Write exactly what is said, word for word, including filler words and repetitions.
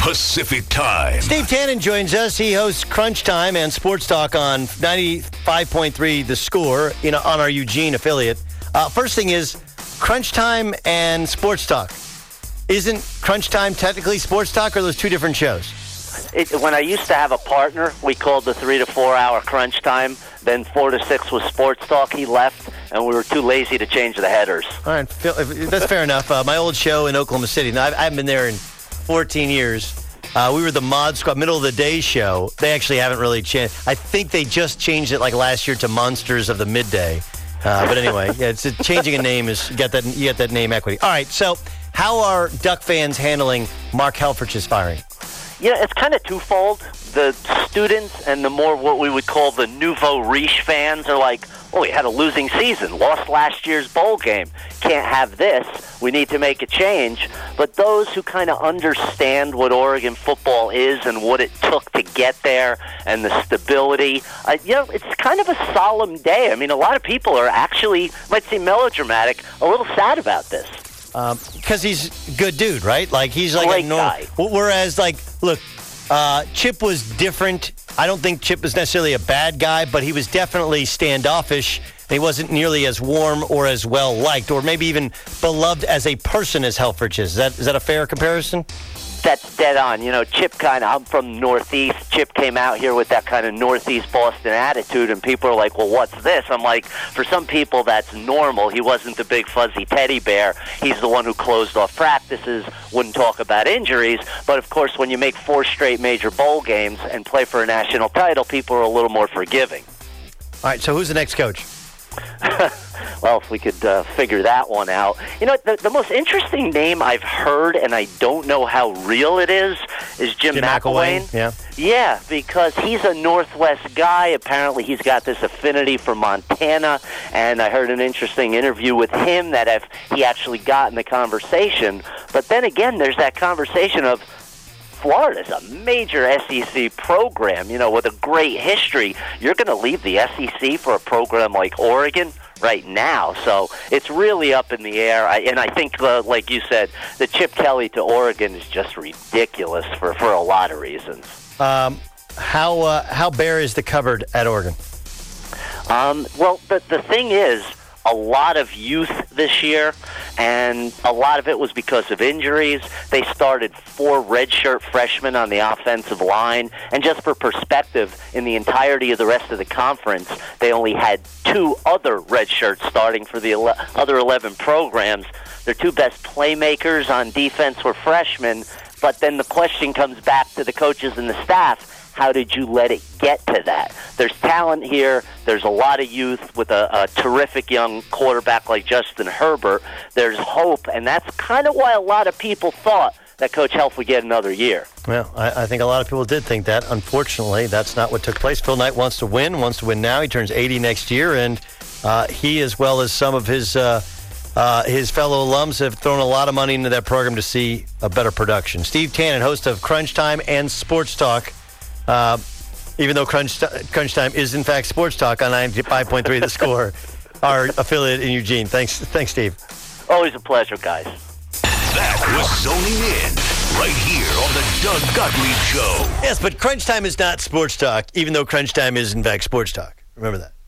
Pacific Time. Steve Tannen joins us. He hosts Crunch Time and Sports Talk on ninety-five point three The Score, you know, on our Eugene affiliate. Uh, first thing is, Crunch Time and Sports Talk. Isn't Crunch Time technically Sports Talk, or are those two different shows? It, when I used to have a partner, we called the three to four hour Crunch Time. Then four to six was Sports Talk. He left, and we were too lazy to change the headers. All right, Phil, that's fair enough. Uh, my old show in Oklahoma City. Now, I haven't been there in fourteen years. Uh, we were the Mod Squad, middle of the day show. They actually haven't really changed. I think they just changed it like last year to Monsters of the Midday. Uh, but anyway, yeah, it's changing a name is you get that you get that name equity. All right, so how are Duck fans handling Mark Helfrich's firing? Yeah, it's kind of twofold. The students and the more what we would call the nouveau riche fans are like, oh, we had a losing season, lost last year's bowl game. Can't have this. We need to make a change. But those who kind of understand what Oregon football is and what it took to get there and the stability, uh, you know, it's kind of a solemn day. I mean, a lot of people are actually, might seem melodramatic, a little sad about this. Because um, he's a good dude, right? Like, he's like Great a normal. guy. Whereas, like, look, uh, Chip was different. I don't think Chip was necessarily a bad guy, but he was definitely standoffish. And he wasn't nearly as warm or as well liked, or maybe even beloved as a person as Helfrich is. Is that is that a fair comparison? That's dead on. You know, Chip kind of, I'm from Northeast. Chip came out here with that kind of Northeast Boston attitude, and people are like, well, what's this? I'm like, for some people, that's normal. He wasn't the big fuzzy teddy bear. He's the one who closed off practices, wouldn't talk about injuries. But, of course, when you make four straight major bowl games and play for a national title, people are a little more forgiving. All right, so who's the next coach? Well, if we could uh, figure that one out. You know, the, the most interesting name I've heard, and I don't know how real it is, is Jim, Jim McElwain. McElwain, yeah. Yeah, because he's a Northwest guy. Apparently he's got this affinity for Montana, and I heard an interesting interview with him that if he actually got in the conversation. But then again, there's that conversation of Florida's a major S E C program, you know, with a great history. You're going to leave the S E C for a program like Oregon right now. So it's really up in the air. I, and I think, uh, like you said, the Chip Kelly to Oregon is just ridiculous for, for a lot of reasons. Um, how uh, how bare is the cupboard at Oregon? Um, well, the, the thing is, a lot of youth this year, and a lot of it was because of injuries. They started four redshirt freshmen on the offensive line, and just for perspective, in the entirety of the rest of the conference, they only had two other redshirts starting for the ele- other eleven programs. Their two best playmakers on defense were freshmen, but then the question comes back to the coaches and the staff. How did you let it get to that? There's talent here. There's a lot of youth with a, a terrific young quarterback like Justin Herbert. There's hope, and that's kind of why a lot of people thought that Coach Helf would get another year. Well, I, I think a lot of people did think that. Unfortunately, that's not what took place. Phil Knight wants to win, wants to win now. He turns eighty next year, and uh, he, as well as some of his uh, uh, his fellow alums, have thrown a lot of money into that program to see a better production. Steve Tannen, host of Crunch Time and Sports Talk. Uh, even though Crunch, Crunch Time is, in fact, Sports Talk on ninety-five point three The Score, our affiliate in Eugene. Thanks, thanks, Steve. Always a pleasure, guys. That was Zoning In, right here on the Doug Gottlieb Show. Yes, but Crunch Time is not Sports Talk, even though Crunch Time is, in fact, Sports Talk. Remember that.